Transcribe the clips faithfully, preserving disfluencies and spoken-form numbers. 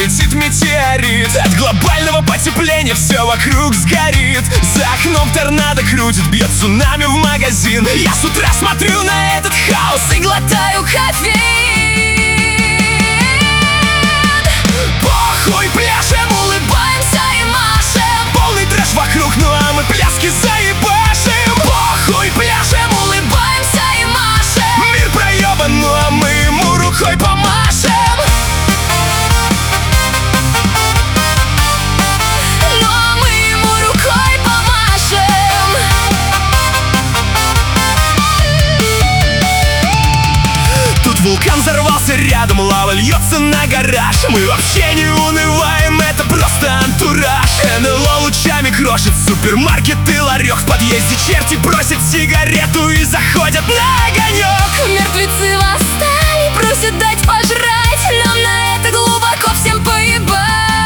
прилетит метеорит. От глобального потепления все вокруг сгорит. За окном торнадо крутит, бьет цунами в магазин. Я с утра смотрю на этот хаос и глотаю кофеин. Похуй, пляшем, улыбаемся и машем. Полный трэш вокруг, ну а мы пляски заебашим. Похуй, пляшем, улыбаемся и машем. Мир проебан, ну а мы ему рукой помашем. Ну а мы ему рукой помашем. Тут вулкан взорвался рядом, лава льется на гараж. Мы вообще не унываем, это просто антураж. эн эл о лучами крошит супермаркет и ларек. В подъезде черти просят сигарету и заходят на огонек. Мертвецы восстали, просят дать пожрать. Нам на это глубоко всем поебать.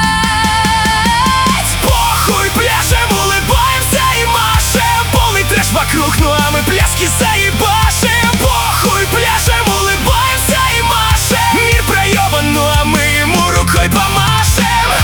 Похуй, пляшем, улыбаемся и машем. Полный трэш вокруг, ну а мы пляски заебашим. Похуй, пляшем, улыбаемся и машем. Мир проебан, ну а мы ему рукой помашем.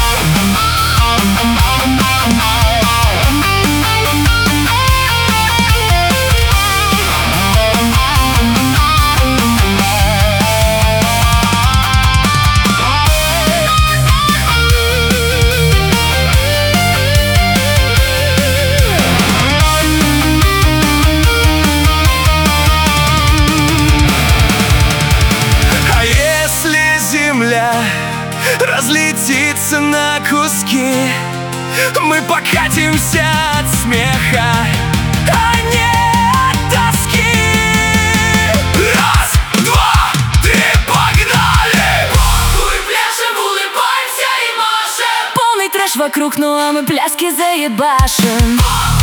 Разлетится на куски, мы покатимся от смеха, а не от тоски. Раз, два, три, погнали! Похуй, пляшем, улыбаемся и машем. Полный трэш вокруг, ну а мы пляски заебашим.